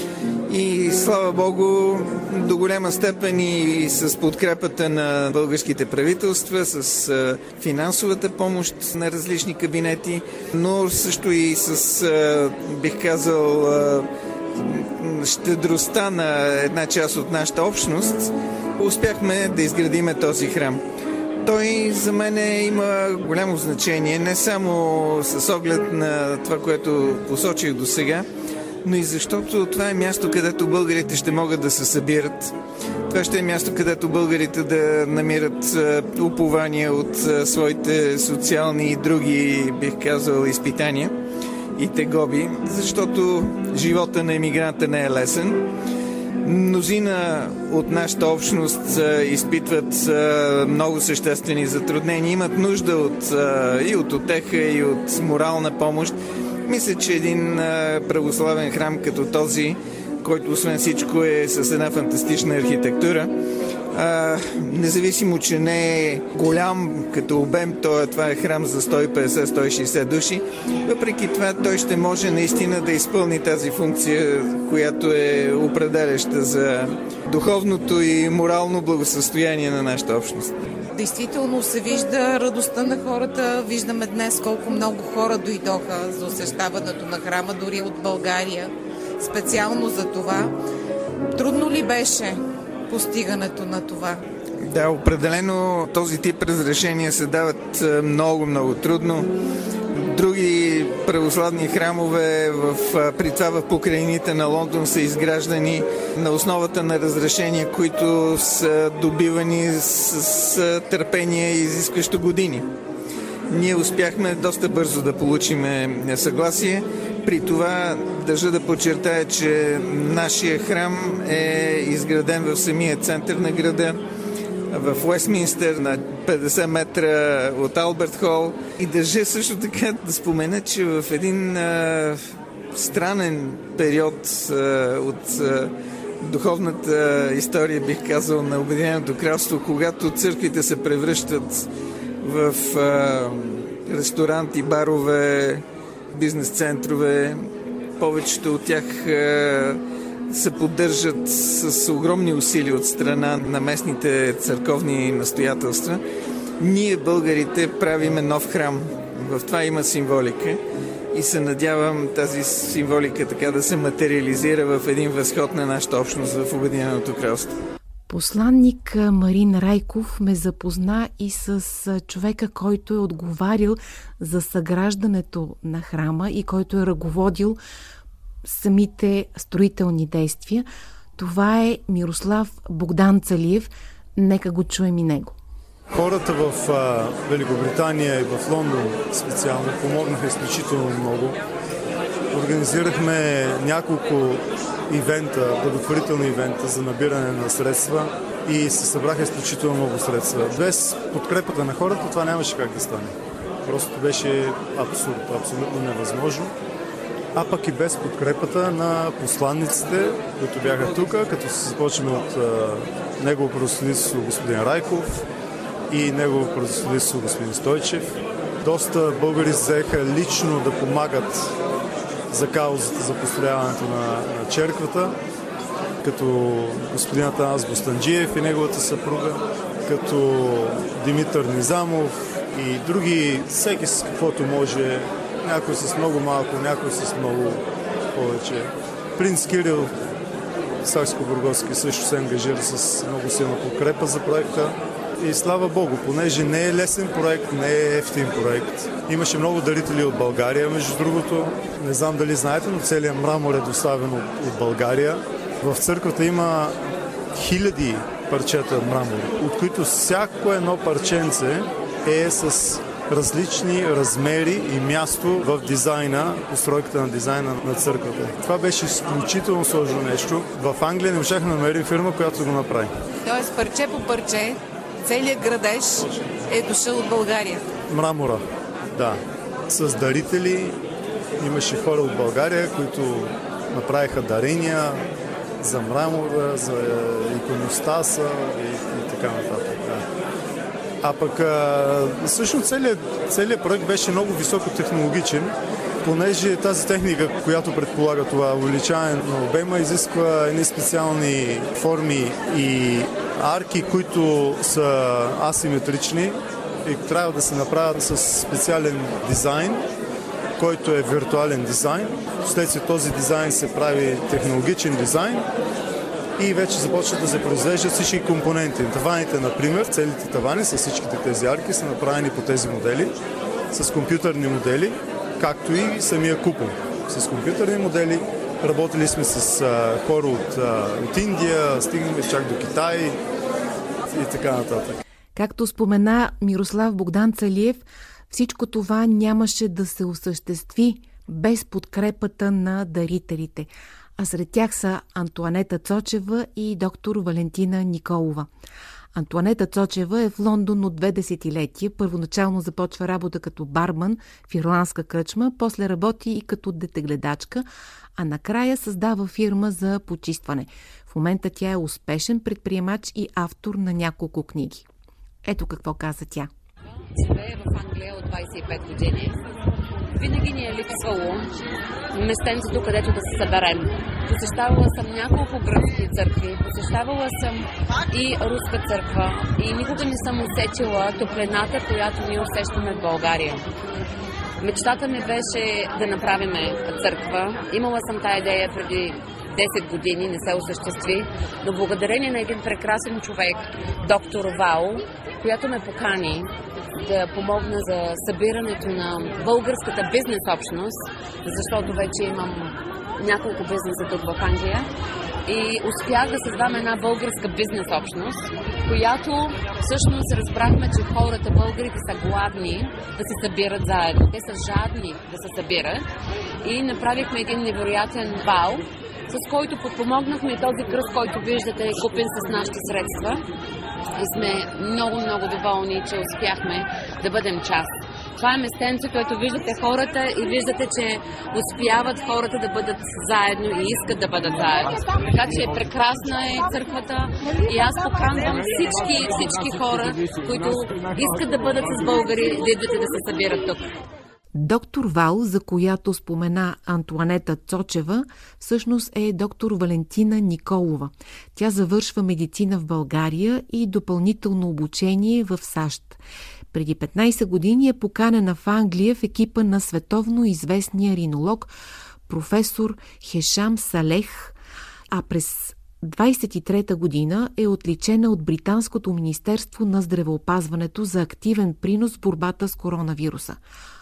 И слава Богу, до голяма степен и с подкрепата на българските правителства, с финансовата помощ на различни кабинети, но също и с, бих казал, щедростта на една част от нашата общност, успяхме да изградиме този храм. Той за мен има голямо значение, не само с оглед на това, което посочих до сега, но и защото това е място, където българите ще могат да се събират. Това ще е място, където българите да намират упования от своите социални и други, бих казал, изпитания и тегоби, защото живота на емигранта не е лесен. Мнозина от нашата общност изпитват много съществени затруднения, имат нужда и от утеха, и от морална помощ. Мисля, че един православен храм като този, който освен всичко е с една фантастична архитектура, независимо, че не е голям като обем, това е храм за 150-160 души, въпреки това той ще може наистина да изпълни тази функция, която е определяща за духовното и морално благосъстояние на нашата общност. Действително се вижда радостта на хората. Виждаме днес колко много хора дойдоха за освещаването на храма, дори от България. Специално за това. Трудно ли беше постигането на това? Да, определено този тип разрешения се дават много трудно. Други православни храмове, при това в покрайнините на Лондон, са изграждани на основата на разрешения, които са добивани с търпение и изискващо години. Ние успяхме доста бързо да получим съгласие. При това държа да подчертая, че нашия храм е изграден в самия център на града, в Уестминстър, на 50 метра от Алберт Хол. И държа също така да спомена, че в един странен период от духовната история, бих казал, на Обединеното кралство, когато църквите се превръщат в ресторанти, барове, бизнес-центрове, повечето от тях се поддържат с огромни усилия от страна на местните църковни настоятелства. Ние, българите, правиме нов храм. В това има символика и се надявам тази символика така да се материализира в един възход на нашата общност в Обединеното кралство. Посланник Марин Райков ме запозна и с човека, който е отговарил за съграждането на храма и който е ръководил самите строителни действия. Това е Мирослав Богдан Цалиев. Нека го чуем и него. Хората в Великобритания и в Лондон специално помогнаха изключително много. Организирахме няколко благотворителни ивента за набиране на средства и се събраха изключително много средства. Без подкрепата на хората това нямаше как да стане. Просто беше абсурд, абсолютно невъзможно. А пък и без подкрепата на посланниците, които бяха тук, като се започнем от негово превъзходителство господин Райков и негово превъзходителство господин Стойчев. Доста българи взеха лично да помагат за каузата за построяването на черквата, като господин Атанас Бостанджиев и неговата съпруга, като Димитър Низамов и други, всеки с каквото може, някой с много малко, някой с много повече. Принц Кирил Сакско-Бургоски също се ангажира с много силна подкрепа за проекта. И слава Богу, понеже не е лесен проект, не е ефтин проект. Имаше много дарители от България, между другото. Не знам дали знаете, но целият мрамор е доставен от България. В църквата има хиляди парчета мрамор, от които всяко едно парченце е с различни размери и място в дизайна, постройката на дизайна на църквата. Това беше изключително сложно нещо. В Англия не можахме да намерим фирма, която го направи. Тоест парче по парче целият градеж е дошъл от България. Мрамора, да. С дарители имаше хора от България, които направиха дарения за мрамора, за иконостаса и така нататък. Да. А пък всъщност целият проект беше много високотехнологичен, понеже тази техника, която предполага това увеличаване на обема, изисква едни специални форми и арки, които са асиметрични и трябва да се направят с специален дизайн, който е виртуален дизайн. Вследствие този дизайн се прави технологичен дизайн и вече започват да се произвеждат всички компоненти. Таваните, например, целите тавани с всичките тези арки са направени по тези модели, с компютърни модели, както и самия купол. С компютърни модели работили сме с хора от Индия, стигнахме чак до Китай и така нататък. Както спомена Мирослав Богдан Цалиев, всичко това нямаше да се осъществи без подкрепата на дарителите. А сред тях са Антоанета Цочева и доктор Валентина Николова. Антоанета Цочева е в Лондон от 2 десетилетия. Първоначално започва работа като барман в ирландска кръчма, после работи и като детегледачка, а накрая създава фирма за почистване. В момента тя е успешен предприемач и автор на няколко книги. Ето какво каза тя. Живея в Англия от 25 години. Винаги ни е липсвало местенцето, където да се съберем. Посещавала съм няколко гръцки църкви, посещавала съм и руска църква и никога не съм усетила топлината, която ние усещаме в България. Мечтата ми беше да направим църква. Имала съм тая идея преди 10 години, не се осъществи, но благодарение на един прекрасен човек, доктор Вал, която ме покани да помогна за събирането на българската бизнес общност, защото вече имам няколко бизнеса тук в Англия и успях да създам една българска бизнес общност, която всъщност разбрахме, че хората, българите са гладни да се събират заедно. Те са жадни да се събират и направихме един невероятен бал, с който подпомогнахме този кръст, който виждате, е купен с нашите средства. И сме много доволни, че успяхме да бъдем част. Това е местенце, което виждате хората и виждате, че успяват хората да бъдат заедно и искат да бъдат заедно. Така че прекрасна е църквата и аз поканвам всички хора, които искат да бъдат с българи, да идват и да се събират тук. Доктор Вал, за която спомена Антоанета Цочева, всъщност е доктор Валентина Николова. Тя завършва медицина в България и допълнително обучение в САЩ. Преди 15 години е поканена в Англия в екипа на световно известния ринолог професор Хешам Салех, а през 23-та година е отличена от Британското министерство на здравеопазването за активен принос в борбата с коронавируса.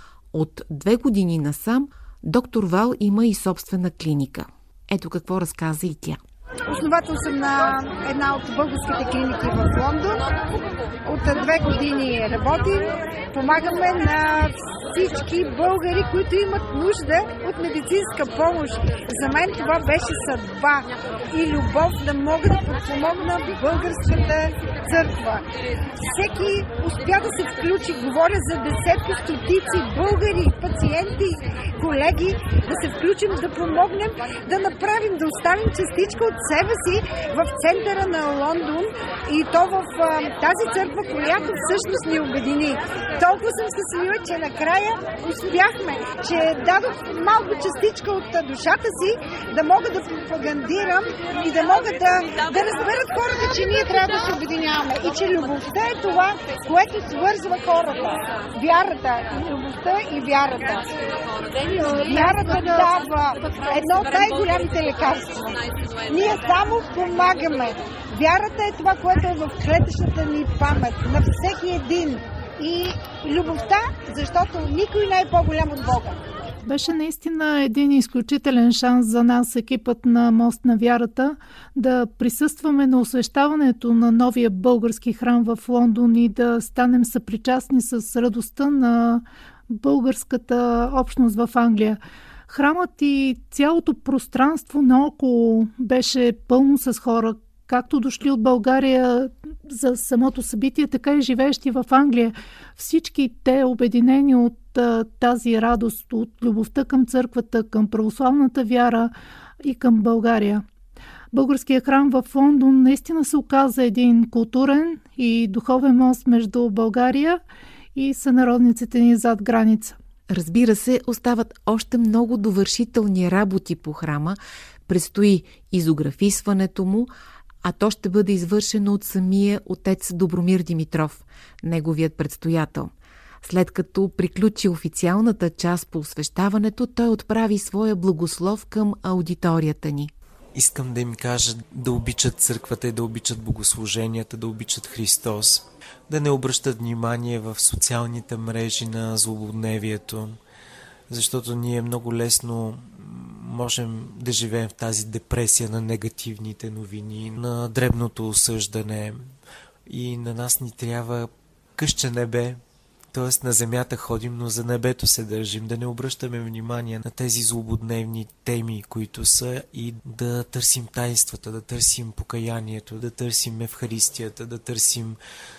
От 2 години насам доктор Вал има и собствена клиника. Ето какво разказа и тя. Основател съм на една от българските клиники в Лондон. От 2 години работим. Помагаме на всички българи, които имат нужда от медицинска помощ. За мен това беше съдба и любов да мога да подпомогна българската църква. Всеки успя да се включи. Говоря за десетки, стотици българи, пациенти, колеги, да се включим, да помогнем, да направим, да оставим частичка от себе си в центъра на Лондон и то в тази църква, която всъщност ни обедини. Толкова съм щастлива, че накрая успяхме, че дадох малко частичка от душата си, да мога да пропагандирам и да мога да разберат хората, че ние трябва да се обединяваме и че любовта е това, което свързва хората. Вярата, любовта и вярата. Вярата дава едно от най-голямите лекарства. Ние само помагаме. Вярата е това, което е в клетъчната ни памет на всеки един. И любовта, защото никой не е по-голям от Бога. Беше наистина един изключителен шанс за нас, екипът на Мост на вярата, да присъстваме на освещаването на новия български храм в Лондон и да станем съпричастни с радостта на българската общност в Англия. Храмът и цялото пространство наоколо беше пълно с хора, както дошли от България за самото събитие, така и живеещи в Англия. Всички те, обединени от тази радост, от любовта към църквата, към православната вяра и към България. Българският храм в Лондон наистина се оказа един културен и духовен мост между България и сънародниците ни зад граница. Разбира се, остават още много довършителни работи по храма. Предстои изографисването му, а то ще бъде извършено от самия отец Добромир Димитров, неговият предстоятел. След като приключи официалната част по освещаването, той отправи своя благослов към аудиторията ни. Искам да им кажа да обичат църквата и да обичат богослуженията, да обичат Христос, да не обръщат внимание в социалните мрежи на злободневието, защото ние много лесно можем да живеем в тази депресия на негативните новини, на дребното осъждане и на нас ни трябва къще небе, т.е. на земята ходим, но за небето се държим, да не обръщаме внимание на тези злободневни теми, които са, и да търсим таинствата, да търсим покаянието, да търсим Евхаристията, да търсим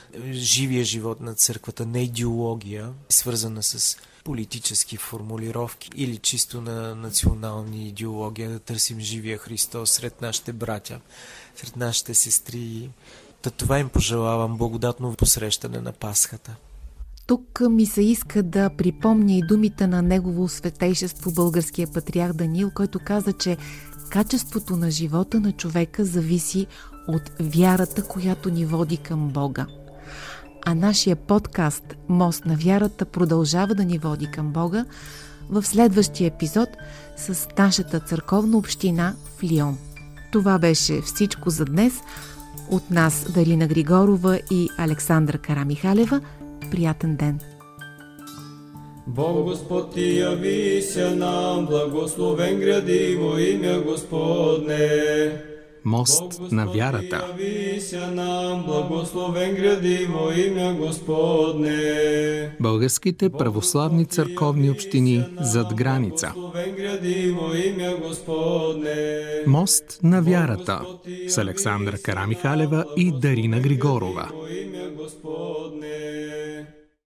живия живот на църквата, не идеология, свързана с политически формулировки или чисто на национални идеологии, да търсим живия Христос сред нашите братя, сред нашите сестри. Това им пожелавам, благодатно посрещане на Пасхата. Тук ми се иска да припомня и думите на Негово Светейшество българския патриарх Даниил, който каза, че качеството на живота на човека зависи от вярата, която ни води към Бога. А нашия подкаст «Мост на вярата» продължава да ни води към Бога в следващия епизод с нашата църковна община в Лион. Това беше всичко за днес. От нас Дарина Григорова и Александра Карамихалева. Приятен ден! Бог Господ ти яви се нам, благословен гради во имя Господне. Мост на вярата. Яви се нам, благословен гради во имя Господне. Българските православни църковни общини зад граница. Мост на вярата с Александра Карамихалева и Дарина Григорова.